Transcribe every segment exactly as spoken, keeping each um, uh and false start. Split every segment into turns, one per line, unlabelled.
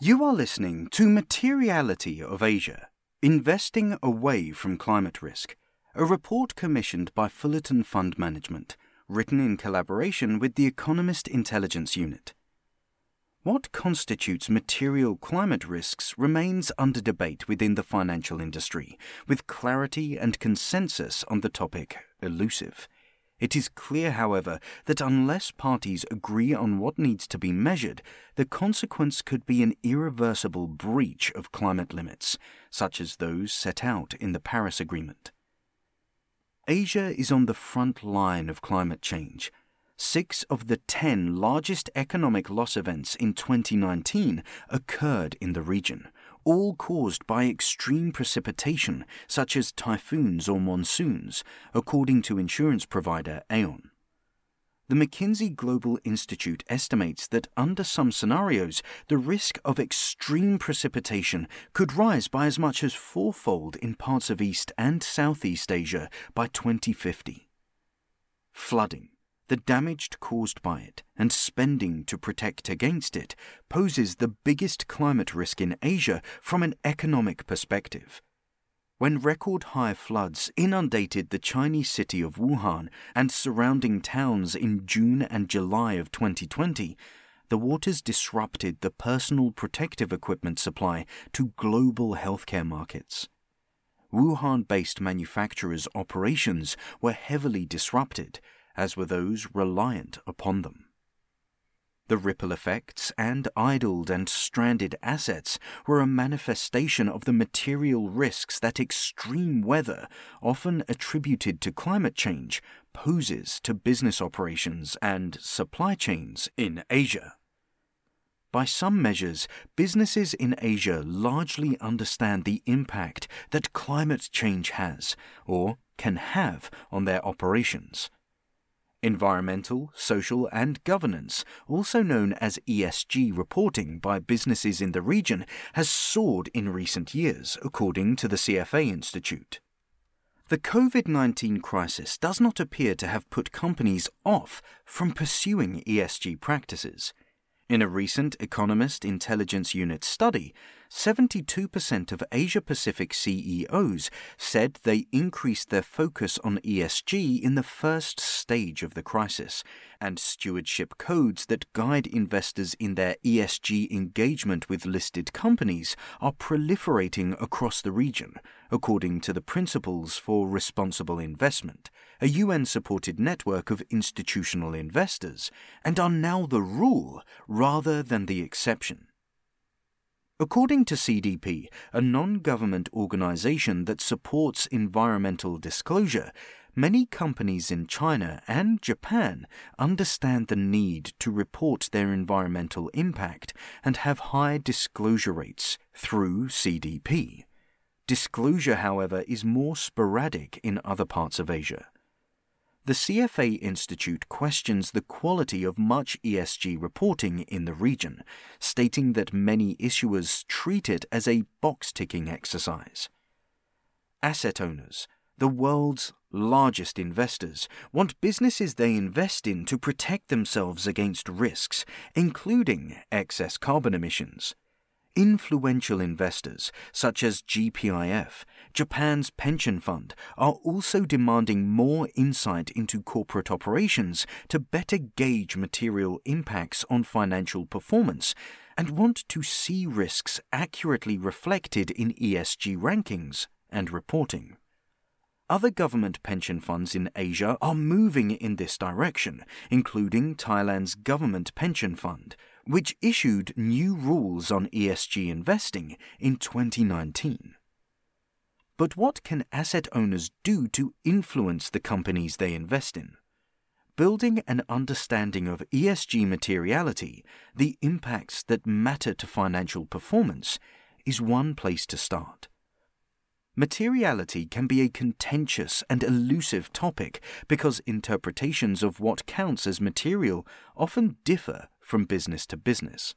You are listening to Materiality of Asia, Investing Away from Climate Risk, a report commissioned by Fullerton Fund Management, written in collaboration with the Economist Intelligence Unit. What constitutes material climate risks remains under debate within the financial industry, with clarity and consensus on the topic elusive. It is clear, however, that unless parties agree on what needs to be measured, the consequence could be an irreversible breach of climate limits, such as those set out in the Paris Agreement. Asia is on the front line of climate change. Six of the ten largest economic loss events in twenty nineteen occurred in the region, all caused by extreme precipitation such as typhoons or monsoons, according to insurance provider Aon. The McKinsey Global Institute estimates that under some scenarios, the risk of extreme precipitation could rise by as much as fourfold in parts of East and Southeast Asia by twenty fifty. Flooding, the damage caused by it, and spending to protect against it poses the biggest climate risk in Asia from an economic perspective. When record-high floods inundated the Chinese city of Wuhan and surrounding towns in June and July of twenty twenty, the waters disrupted the personal protective equipment supply to global healthcare markets. Wuhan-based manufacturers' operations were heavily disrupted, as were those reliant upon them. The ripple effects and idled and stranded assets were a manifestation of the material risks that extreme weather, often attributed to climate change, poses to business operations and supply chains in Asia. By some measures, businesses in Asia largely understand the impact that climate change has, or can have, on their operations. Environmental, social, and governance, also known as E S G reporting by businesses in the region, has soared in recent years, according to the C F A Institute. The COVID nineteen crisis does not appear to have put companies off from pursuing E S G practices. In a recent Economist Intelligence Unit study, seventy-two percent of Asia-Pacific C E Os said they increased their focus on E S G in the first stage of the crisis, and stewardship codes that guide investors in their E S G engagement with listed companies are proliferating across the region, according to the Principles for Responsible Investment, a U N-supported network of institutional investors, and are now the rule rather than the exception. According to C D P, a non-government organization that supports environmental disclosure, many companies in China and Japan understand the need to report their environmental impact and have high disclosure rates through C D P. Disclosure, however, is more sporadic in other parts of Asia. The C F A Institute questions the quality of much E S G reporting in the region, stating that many issuers treat it as a box-ticking exercise. Asset owners, the world's largest investors, want businesses they invest in to protect themselves against risks, including excess carbon emissions. Influential investors, such as G P I F, Japan's pension fund, are also demanding more insight into corporate operations to better gauge material impacts on financial performance and want to see risks accurately reflected in E S G rankings and reporting. Other government pension funds in Asia are moving in this direction, including Thailand's government pension fund, which issued new rules on E S G investing in twenty nineteen. But what can asset owners do to influence the companies they invest in? Building an understanding of E S G materiality, the impacts that matter to financial performance, is one place to start. Materiality can be a contentious and elusive topic because interpretations of what counts as material often differ from business to business.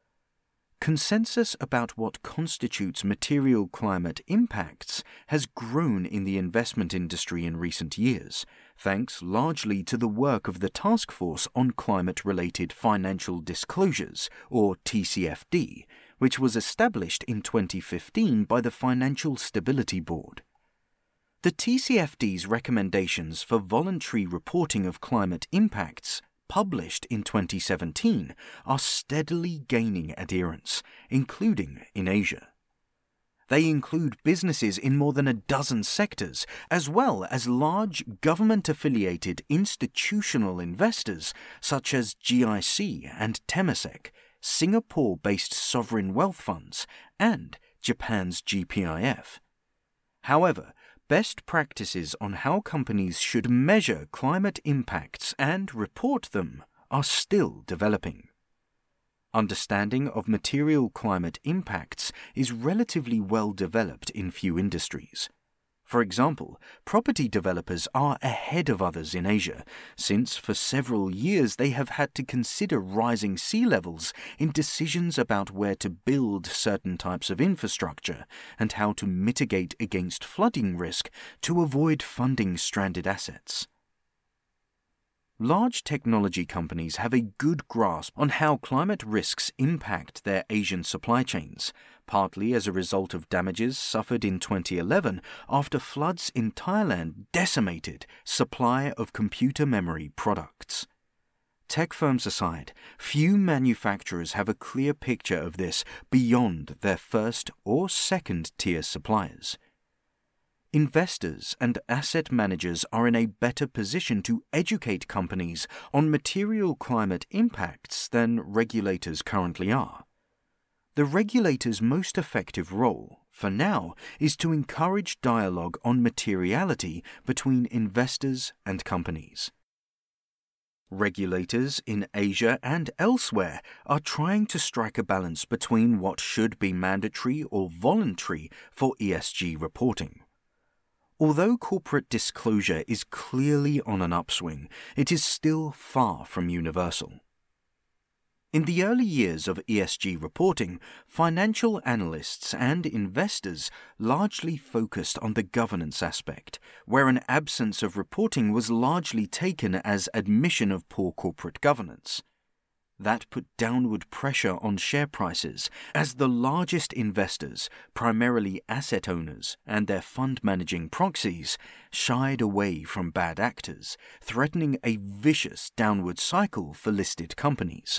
Consensus about what constitutes material climate impacts has grown in the investment industry in recent years, thanks largely to the work of the Task Force on Climate-Related Financial Disclosures, or T C F D, which was established in twenty fifteen by the Financial Stability Board. The T C F D's recommendations for voluntary reporting of climate impacts, published in twenty seventeen, are steadily gaining adherence, including in Asia. They include businesses in more than a dozen sectors, as well as large government-affiliated institutional investors such as G I C and Temasek, Singapore-based sovereign wealth funds, and Japan's G P I F. However, best practices on how companies should measure climate impacts and report them are still developing. Understanding of material climate impacts is relatively well developed in few industries. For example, property developers are ahead of others in Asia, since for several years they have had to consider rising sea levels in decisions about where to build certain types of infrastructure and how to mitigate against flooding risk to avoid funding stranded assets. Large technology companies have a good grasp on how climate risks impact their Asian supply chains, partly as a result of damages suffered in twenty eleven after floods in Thailand decimated supply of computer memory products. Tech firms aside, few manufacturers have a clear picture of this beyond their first or second-tier suppliers. Investors and asset managers are in a better position to educate companies on material climate impacts than regulators currently are. The regulator's most effective role, for now, is to encourage dialogue on materiality between investors and companies. Regulators in Asia and elsewhere are trying to strike a balance between what should be mandatory or voluntary for E S G reporting. Although corporate disclosure is clearly on an upswing, it is still far from universal. In the early years of E S G reporting, financial analysts and investors largely focused on the governance aspect, where an absence of reporting was largely taken as admission of poor corporate governance. That put downward pressure on share prices as the largest investors, primarily asset owners and their fund-managing proxies, shied away from bad actors, threatening a vicious downward cycle for listed companies.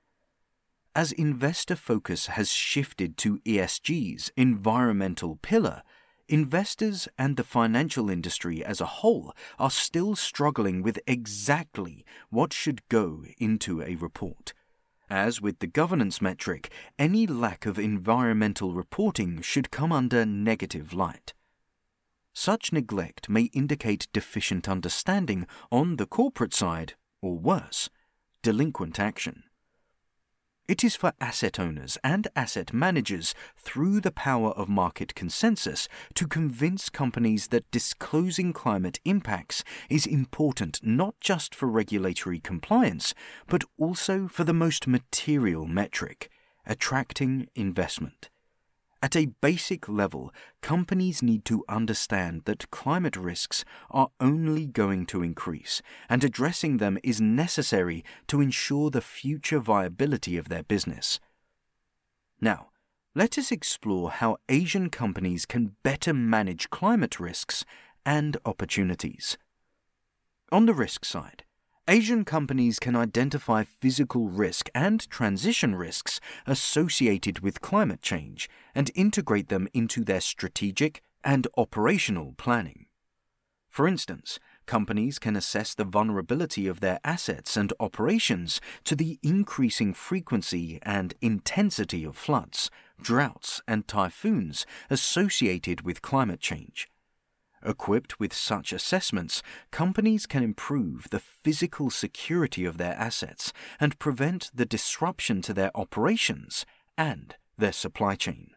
As investor focus has shifted to E S G's environmental pillar, investors and the financial industry as a whole are still struggling with exactly what should go into a report. As with the governance metric, any lack of environmental reporting should come under negative light. Such neglect may indicate deficient understanding on the corporate side, or worse, delinquent action. It is for asset owners and asset managers, through the power of market consensus, to convince companies that disclosing climate impacts is important not just for regulatory compliance, but also for the most material metric, attracting investment. At a basic level, companies need to understand that climate risks are only going to increase, and addressing them is necessary to ensure the future viability of their business. Now, let us explore how Asian companies can better manage climate risks and opportunities. On the risk side, Asian companies can identify physical risk and transition risks associated with climate change and integrate them into their strategic and operational planning. For instance, companies can assess the vulnerability of their assets and operations to the increasing frequency and intensity of floods, droughts, and typhoons associated with climate change. Equipped with such assessments, companies can improve the physical security of their assets and prevent the disruption to their operations and their supply chain.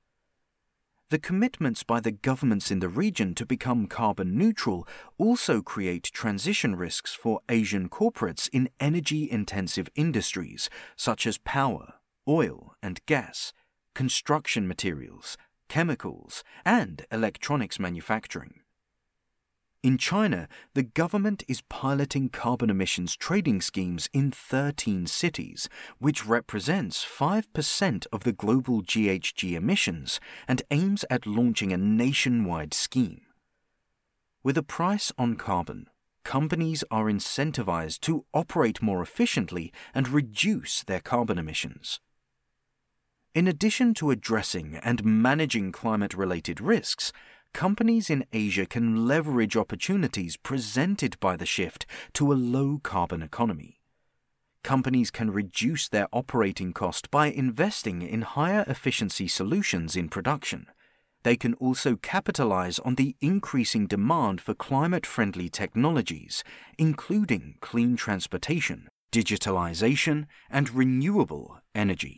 The commitments by the governments in the region to become carbon neutral also create transition risks for Asian corporates in energy-intensive industries such as power, oil and gas, construction materials, chemicals, and electronics manufacturing. In China, the government is piloting carbon emissions trading schemes in thirteen cities, which represents five percent of the global G H G emissions and aims at launching a nationwide scheme. With a price on carbon, companies are incentivized to operate more efficiently and reduce their carbon emissions. In addition to addressing and managing climate-related risks, companies in Asia can leverage opportunities presented by the shift to a low-carbon economy. Companies can reduce their operating cost by investing in higher efficiency solutions in production. They can also capitalize on the increasing demand for climate-friendly technologies, including clean transportation, digitalization, and renewable energy.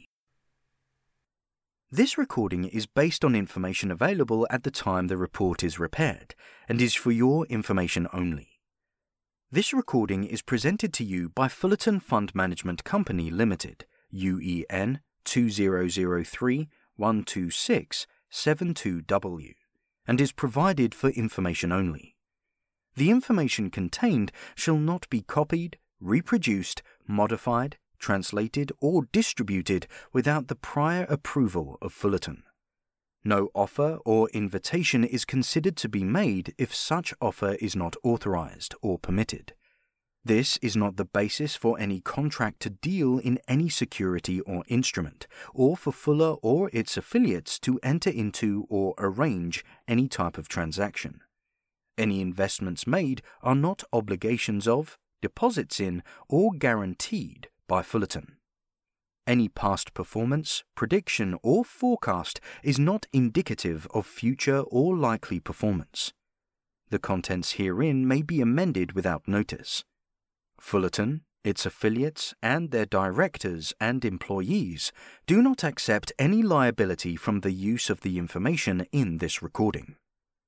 This recording is based on information available at the time the report is prepared and is for your information only. This recording is presented to you by Fullerton Fund Management Company Limited, U E N two zero zero three one two six seven two W, and is provided for information only. The information contained shall not be copied, reproduced, modified, translated, or distributed without the prior approval of Fullerton. No offer or invitation is considered to be made if such offer is not authorized or permitted. This is not the basis for any contract to deal in any security or instrument, or for Fuller or its affiliates to enter into or arrange any type of transaction. Any investments made are not obligations of, deposits in, or guaranteed by Fullerton. Any past performance, prediction, or forecast is not indicative of future or likely performance. The contents herein may be amended without notice. Fullerton, its affiliates, and their directors and employees do not accept any liability from the use of the information in this recording.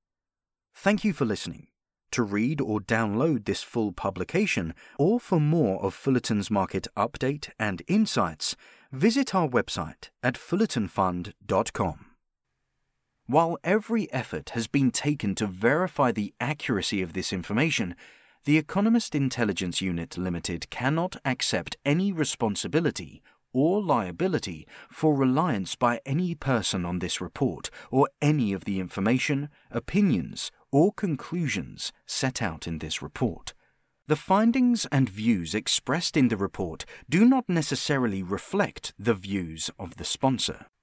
Thank you for listening. To read or download this full publication, or for more of Fullerton's market update and insights, visit our website at fullerton fund dot com. While every effort has been taken to verify the accuracy of this information, the Economist Intelligence Unit Limited cannot accept any responsibility or liability for reliance by any person on this report or any of the information, opinions, or conclusions set out in this report. The findings and views expressed in the report do not necessarily reflect the views of the sponsor.